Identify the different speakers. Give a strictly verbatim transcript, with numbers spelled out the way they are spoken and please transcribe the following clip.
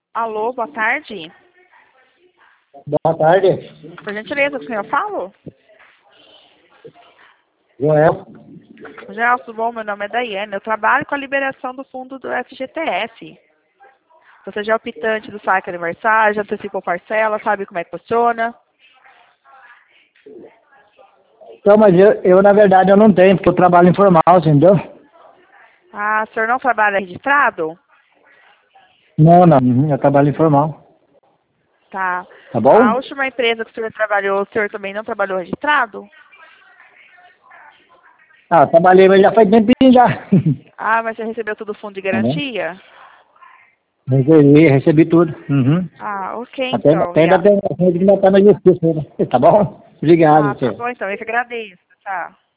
Speaker 1: Alô, boa tarde.
Speaker 2: Boa tarde.
Speaker 1: Por gentileza, com quem eu falo?
Speaker 2: Joel.
Speaker 1: Joel, tudo bom? Meu nome é Daiane. Eu trabalho com a liberação do fundo do F G T S. Você já é optante do saque aniversário, já antecipou parcela, sabe como é que funciona?
Speaker 2: Então, mas eu, eu, na verdade, eu não tenho, porque eu trabalho informal, entendeu?
Speaker 1: Ah, o senhor não trabalha registrado?
Speaker 2: Não, não. Uhum, eu trabalho informal.
Speaker 1: Tá.
Speaker 2: Tá
Speaker 1: A
Speaker 2: bom?
Speaker 1: última empresa que o senhor trabalhou, o senhor também não trabalhou registrado?
Speaker 2: Ah, eu trabalhei, mas já faz tempinho já.
Speaker 1: Ah, mas você recebeu todo o fundo de
Speaker 2: Tá bom?
Speaker 1: garantia?
Speaker 2: Recebi, recebi tudo. Uhum.
Speaker 1: Ah, ok
Speaker 2: Até,
Speaker 1: então.
Speaker 2: até
Speaker 1: E
Speaker 2: ainda
Speaker 1: a...
Speaker 2: tem, ainda tá na justiça, né? Tá bom? Obrigado,
Speaker 1: Ah, tá
Speaker 2: você.
Speaker 1: bom então. Eu que agradeço. Tá.